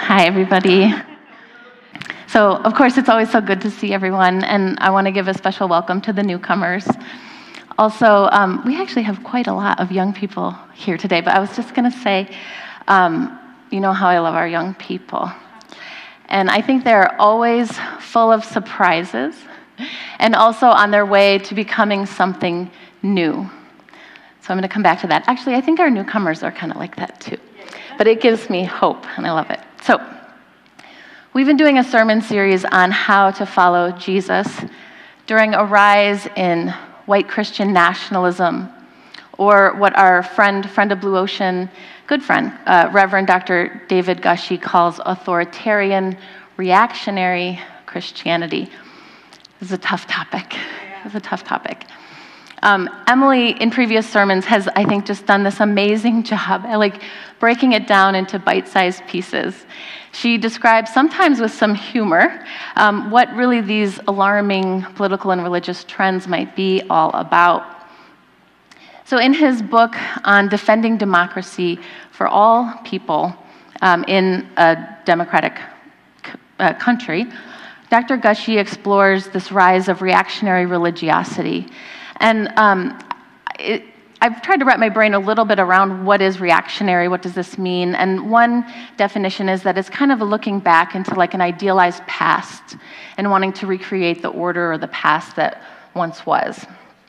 Hi, everybody. So, of course, it's always so good to see everyone, and I want to give a special welcome to the newcomers. Also, we actually have quite a lot of young people here today, but I was just going to say, you know how I love our young people. And I think they're always full of surprises and also on their way to becoming something new. So I'm going to come back to that. Actually, I think our newcomers are kind of like that too. But it gives me hope, and I love it. So we've been doing a sermon series on how to follow Jesus during a rise in white Christian nationalism, or what our friend of Blue Ocean, good friend, Reverend Dr. David Gushee calls authoritarian, reactionary Christianity. This is a tough topic. It's a tough topic. Emily, in previous sermons, has, I think, just done this amazing job at breaking it down into bite-sized pieces. She describes, sometimes with some humor, what really these alarming political and religious trends might be all about. So in his book on defending democracy for all people in a democratic country, Dr. Gushee explores this rise of reactionary religiosity. And I've tried to wrap my brain a little bit around what is reactionary, what does this mean? And one definition is that it's kind of a looking back into an idealized past and wanting to recreate the order or the past that once was.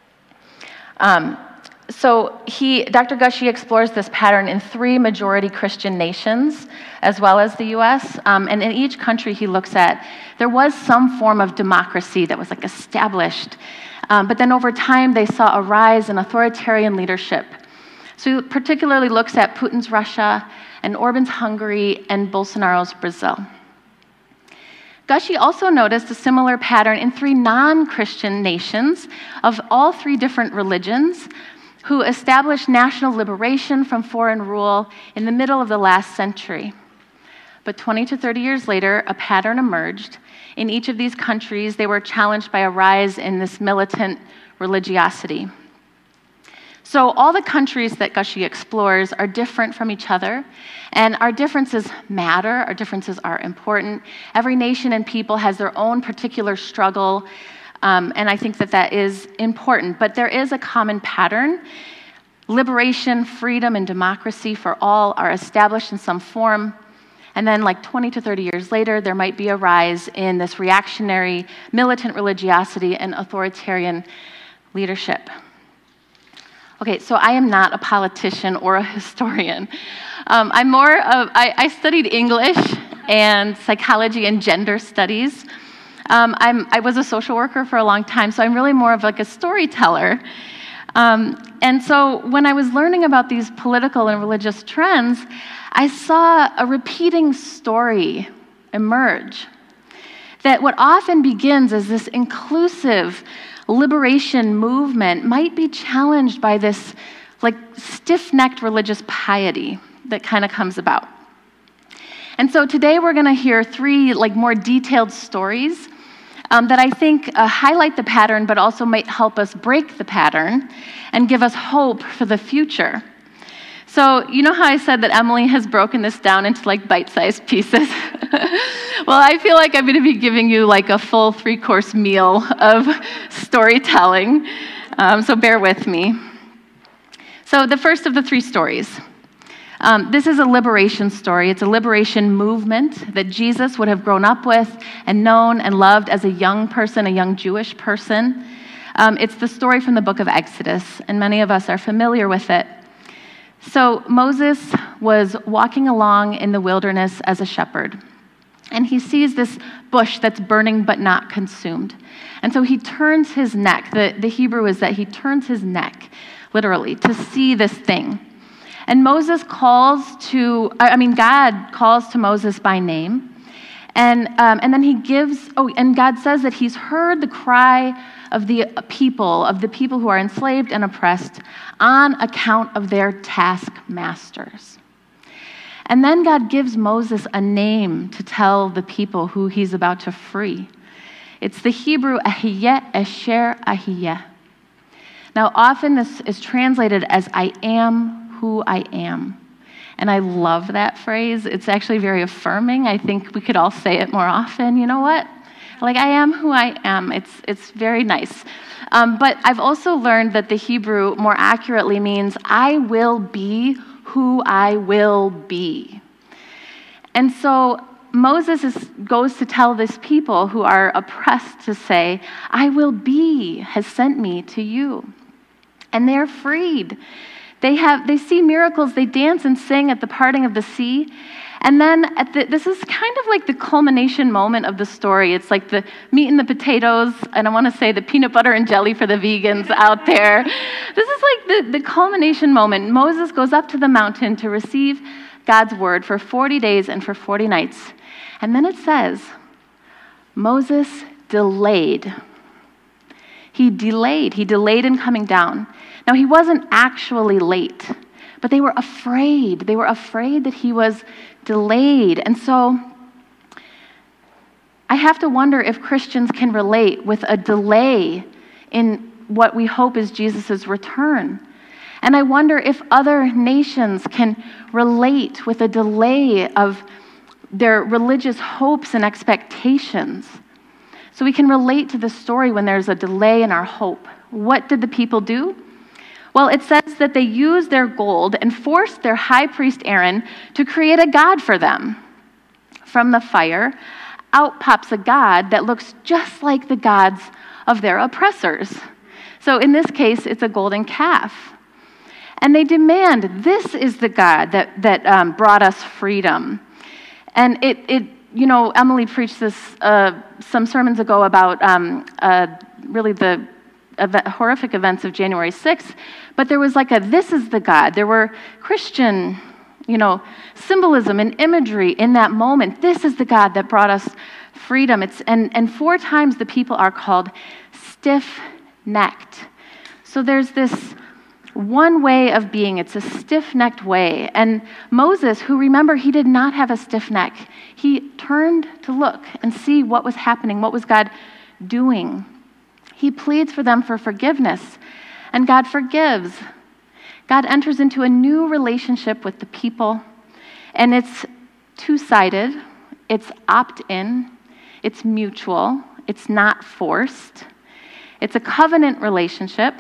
So Dr. Gushee explores this pattern in 3 majority Christian nations, as well as the U.S. And in each country he looks at, there was some form of democracy that was established. But then over time, they saw a rise in authoritarian leadership. So he particularly looks at Putin's Russia and Orban's Hungary and Bolsonaro's Brazil. Gushee also noticed a similar pattern in 3 non-Christian nations of all 3 different religions who established national liberation from foreign rule in the middle of the last century. But 20 to 30 years later, a pattern emerged. In each of these countries, they were challenged by a rise in this militant religiosity. So all the countries that Gushee explores are different from each other, and our differences matter, our differences are important. Every nation and people has their own particular struggle, and I think that is important. But there is a common pattern. Liberation, freedom, and democracy for all are established in some form. And then 20 to 30 years later, there might be a rise in this reactionary, militant religiosity and authoritarian leadership. Okay, so I am not a politician or a historian. I studied English and psychology and gender studies. I was a social worker for a long time, so I'm really more of a storyteller. And so when I was learning about these political and religious trends, I saw a repeating story emerge. That what often begins as this inclusive liberation movement might be challenged by this stiff-necked religious piety that kind of comes about. And so today we're going to hear 3 more detailed stories that I think highlight the pattern, but also might help us break the pattern and give us hope for the future. So you know how I said that Emily has broken this down into bite-sized pieces? Well, I feel like I'm going to be giving you a full 3-course meal of storytelling, so bear with me. So the first of the 3 stories. This is a liberation story. It's a liberation movement that Jesus would have grown up with and known and loved as a young person, a young Jewish person. It's the story from the book of Exodus, and many of us are familiar with it. So Moses was walking along in the wilderness as a shepherd, and he sees this bush that's burning but not consumed. And so he turns his neck. The Hebrew is that he turns his neck, literally, to see this thing. And God calls to Moses by name. And then and God says that he's heard the cry of the people who are enslaved and oppressed on account of their taskmasters. And then God gives Moses a name to tell the people who he's about to free. It's the Hebrew Ahiyeh Esher Ahiyeh. Now often this is translated as I am who I am. And I love that phrase. It's actually very affirming. I think we could all say it more often. You know what? Like, I am who I am. It's very nice. But I've also learned that the Hebrew more accurately means I will be who I will be. And so Moses goes to tell this people who are oppressed to say, I will be has sent me to you. And they're freed. They see miracles, they dance and sing at the parting of the sea. And then this is kind of like the culmination moment of the story. It's like the meat and the potatoes, and I want to say the peanut butter and jelly for the vegans out there. This is like the culmination moment. Moses goes up to the mountain to receive God's word for 40 days and for 40 nights. And then it says, Moses delayed. He delayed in coming down. Now, he wasn't actually late, but they were afraid. They were afraid that he was delayed. And so I have to wonder if Christians can relate with a delay in what we hope is Jesus' return. And I wonder if other nations can relate with a delay of their religious hopes and expectations. So we can relate to the story when there's a delay in our hope. What did the people do? Well, it says that they used their gold and forced their high priest Aaron to create a god for them. From the fire, out pops a god that looks just like the gods of their oppressors. So in this case, it's a golden calf. And they demand, this is the God that brought us freedom. And Emily preached this some sermons ago about really the horrific events of January 6th, but there was like this is the God. There were Christian, symbolism and imagery in that moment. This is the God that brought us freedom. And 4 times the people are called stiff-necked. So there's this one way of being. It's a stiff-necked way. And Moses, who, remember, he did not have a stiff neck, he turned to look and see what was happening, what was God doing. He pleads for them for forgiveness, and God forgives. God enters into a new relationship with the people, and it's two-sided, it's opt-in, it's mutual, it's not forced. It's a covenant relationship.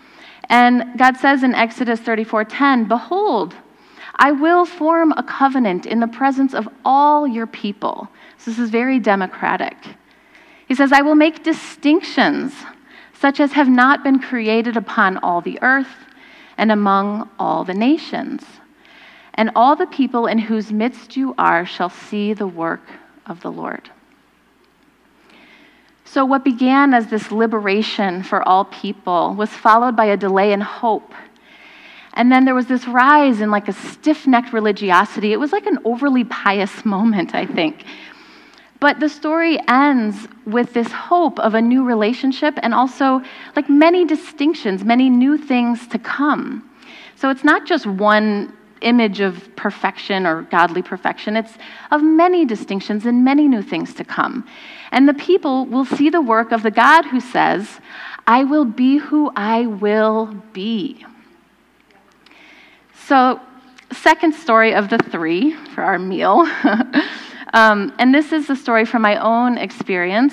And God says in Exodus 34:10, behold, I will form a covenant in the presence of all your people. So this is very democratic. He says, I will make distinctions such as have not been created upon all the earth and among all the nations. And all the people in whose midst you are shall see the work of the Lord. So what began as this liberation for all people was followed by a delay in hope. And then there was this rise in like a stiff-necked religiosity. It was like an overly pious moment, I think. But the story ends with this hope of a new relationship and also like many distinctions, many new things to come. So it's not just one image of perfection or godly perfection. It's of many distinctions and many new things to come. And the people will see the work of the God who says, I will be who I will be. So, second story of the 3 for our meal. And this is the story from my own experience.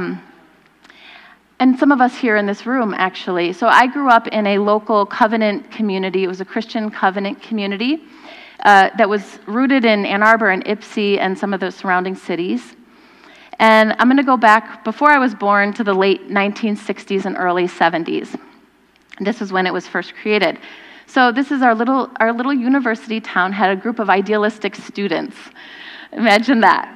And some of us here in this room, actually. So I grew up in a local covenant community. It was a Christian covenant community that was rooted in Ann Arbor and Ypsi and some of the surrounding cities. And I'm going to go back before I was born to the late 1960s and early 70s. This was when it was first created. So this is our little university town had a group of idealistic students. Imagine that.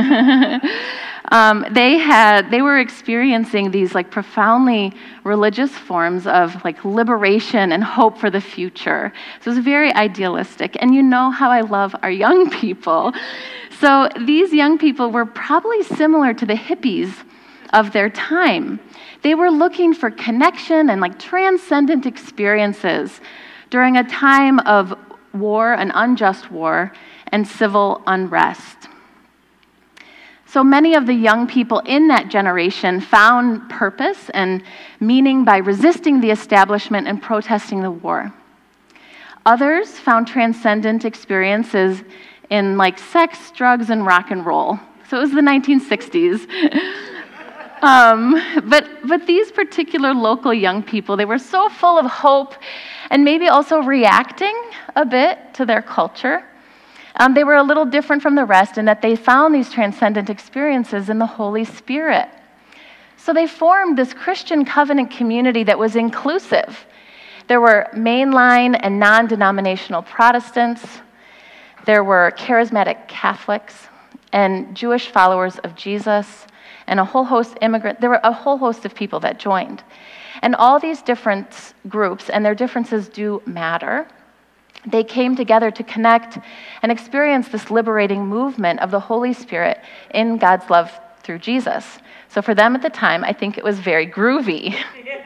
They were experiencing these like profoundly religious forms of like liberation and hope for the future. So it was very idealistic. And you know how I love our young people. So these young people were probably similar to the hippies of their time. They were looking for connection and like transcendent experiences during a time of war, an unjust war, and civil unrest. So many of the young people in that generation found purpose and meaning by resisting the establishment and protesting the war. Others found transcendent experiences in like sex, drugs, and rock and roll. So it was the 1960s. But these particular local young people, they were so full of hope and maybe also reacting a bit to their culture. They were a little different from the rest in that they found these transcendent experiences in the Holy Spirit. So they formed this Christian covenant community that was inclusive. There were mainline and non-denominational Protestants. There were charismatic Catholics and Jewish followers of Jesus, and a whole host there were a whole host of people that joined. And all these different groups, and their differences do matter, they came together to connect and experience this liberating movement of the Holy Spirit in God's love through Jesus. So for them at the time, I think it was very groovy.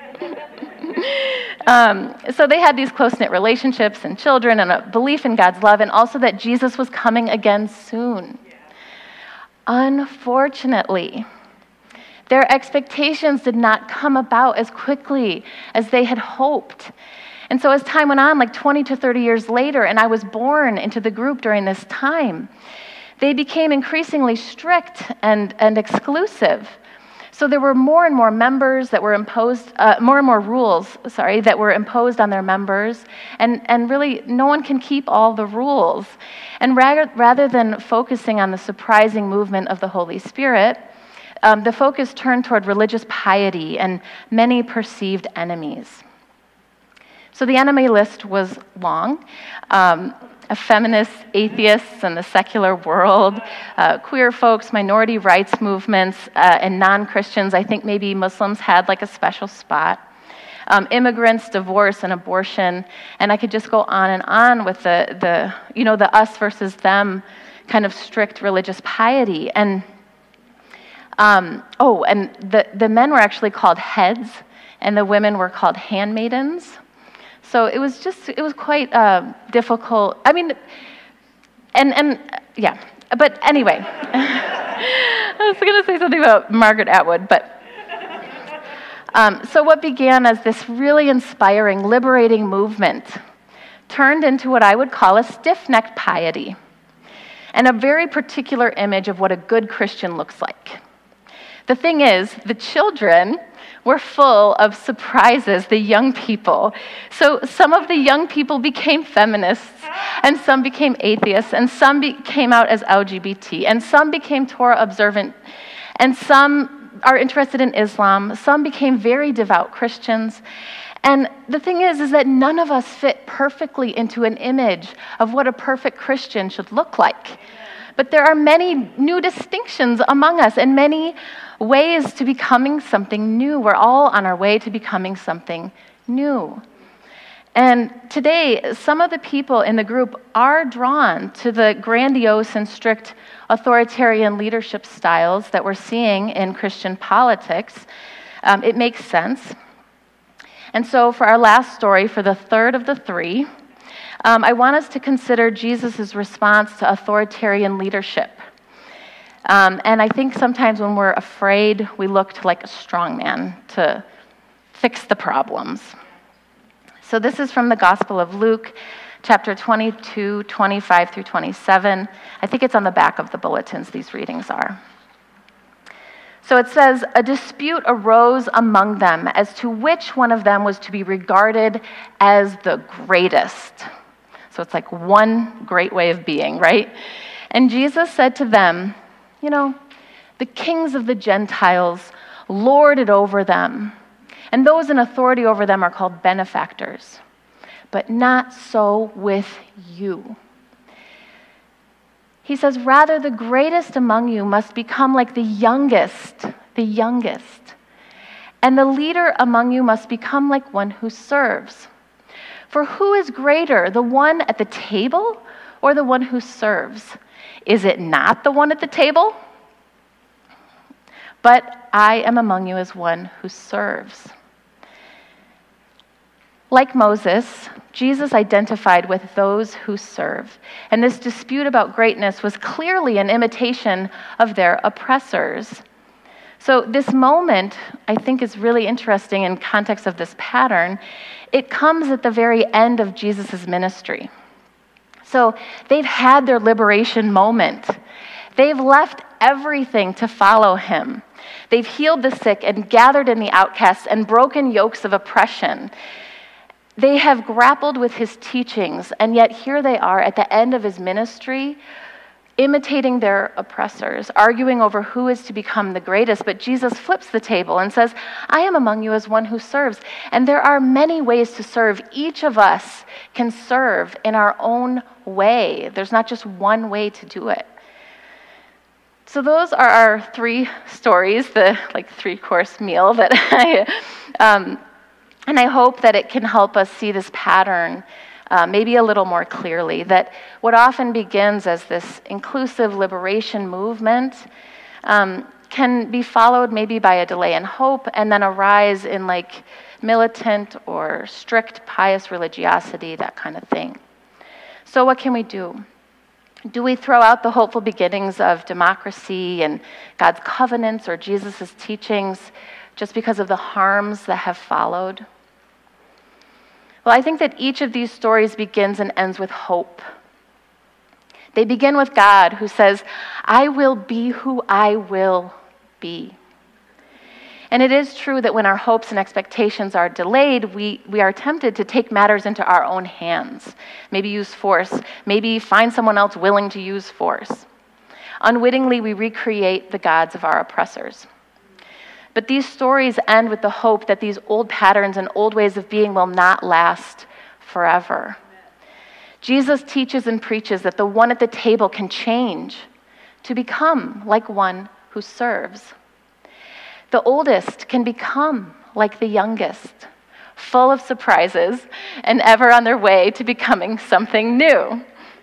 So they had these close-knit relationships and children and a belief in God's love, and also that Jesus was coming again soon. Unfortunately, their expectations did not come about as quickly as they had hoped. And so as time went on, like 20 to 30 years later, and I was born into the group during this time, they became increasingly strict and exclusive. So there were more and more members that were imposed, more and more rules, that were imposed on their members, and really no one can keep all the rules. And rather than focusing on the surprising movement of the Holy Spirit, the focus turned toward religious piety and many perceived enemies. So the enemy list was long. Feminists, atheists, and the secular world, queer folks, minority rights movements, and non-Christians. I think maybe Muslims had like a special spot. Immigrants, divorce, and abortion. And I could just go on and on with the us versus them kind of strict religious piety. And and the men were actually called heads, and the women were called handmaidens. So it was quite difficult. I mean, yeah. But anyway, I was going to say something about Margaret Atwood, but so what began as this really inspiring, liberating movement turned into what I would call a stiff-necked piety, and a very particular image of what a good Christian looks like. The thing is, the children were full of surprises, the young people. So some of the young people became feminists, and some became atheists, and some came out as LGBT, and some became Torah observant, and some are interested in Islam. Some became very devout Christians. And the thing is that none of us fit perfectly into an image of what a perfect Christian should look like. But there are many new distinctions among us and many ways to becoming something new. We're all on our way to becoming something new. And today, some of the people in the group are drawn to the grandiose and strict authoritarian leadership styles that we're seeing in Christian politics. It makes sense. And so for our last story, for the third of the three, I want us to consider Jesus' response to authoritarian leadership. And I think sometimes when we're afraid, we look to like a strong man to fix the problems. So this is from the Gospel of Luke, chapter 22, 25 through 27. I think it's on the back of the bulletins, these readings are. So it says, a dispute arose among them as to which one of them was to be regarded as the greatest. So it's like one great way of being, right? And Jesus said to them, the kings of the Gentiles lord it over them, and those in authority over them are called benefactors. But not so with you. He says, rather, the greatest among you must become like the youngest. And the leader among you must become like one who serves. For who is greater, the one at the table or the one who serves? Is it not the one at the table? But I am among you as one who serves. Like Moses, Jesus identified with those who serve. And this dispute about greatness was clearly an imitation of their oppressors. So this moment, I think, is really interesting in context of this pattern. It comes at the very end of Jesus' ministry. So they've had their liberation moment. They've left everything to follow him. They've healed the sick and gathered in the outcasts and broken yokes of oppression. They have grappled with his teachings, and yet here they are at the end of his ministry, imitating their oppressors, arguing over who is to become the greatest. But Jesus flips the table and says, I am among you as one who serves. And there are many ways to serve. Each of us can serve in our own way. There's not just one way to do it. So those are our three stories, the three-course meal that and I hope that it can help us see this pattern maybe a little more clearly, that what often begins as this inclusive liberation movement can be followed maybe by a delay in hope and then a rise in militant or strict pious religiosity, that kind of thing. So what can we do? Do we throw out the hopeful beginnings of democracy and God's covenants or Jesus' teachings just because of the harms that have followed? Well, I think that each of these stories begins and ends with hope. They begin with God, who says, I will be who I will be. And it is true that when our hopes and expectations are delayed, we are tempted to take matters into our own hands, maybe use force, maybe find someone else willing to use force. Unwittingly, we recreate the gods of our oppressors. But these stories end with the hope that these old patterns and old ways of being will not last forever. Jesus teaches and preaches that the one at the table can change to become like one who serves. The oldest can become like the youngest, full of surprises and ever on their way to becoming something new.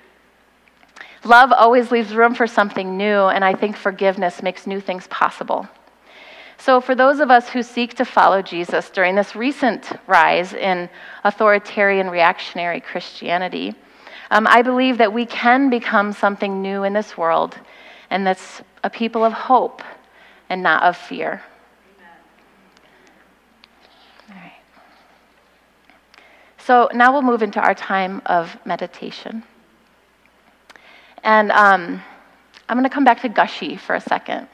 Love always leaves room for something new, and I think forgiveness makes new things possible. So for those of us who seek to follow Jesus during this recent rise in authoritarian reactionary Christianity, I believe that we can become something new in this world, and that's a people of hope and not of fear. All right. So now we'll move into our time of meditation. And I'm going to come back to Gushee for a second.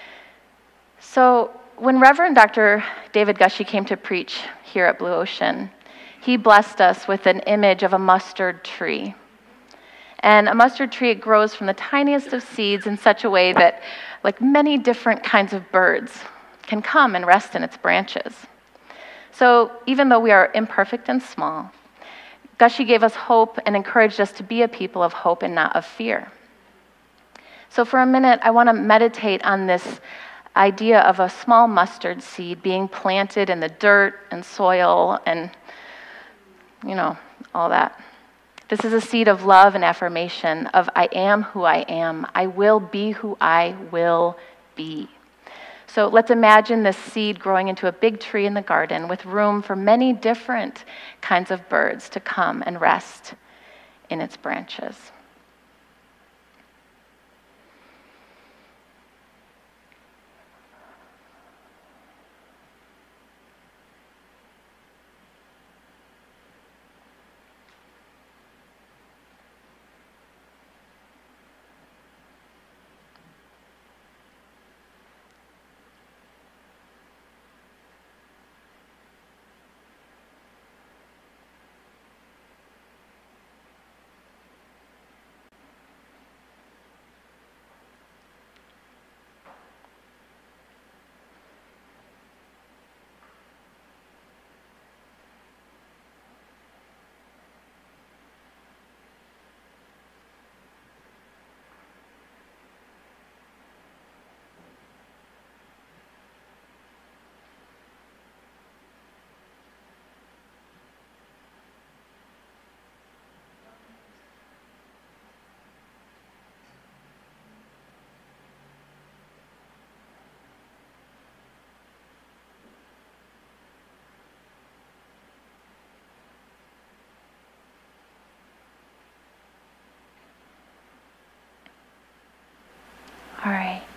So when Reverend Dr. David Gushee came to preach here at Blue Ocean, he blessed us with an image of a mustard tree. And a mustard tree, it grows from the tiniest of seeds in such a way that many different kinds of birds can come and rest in its branches. So even though we are imperfect and small, Gushee gave us hope and encouraged us to be a people of hope and not of fear. So for a minute, I want to meditate on this idea of a small mustard seed being planted in the dirt and soil and, all that. This is a seed of love and affirmation of I am who I am. I will be who I will be. So let's imagine this seed growing into a big tree in the garden with room for many different kinds of birds to come and rest in its branches. All right.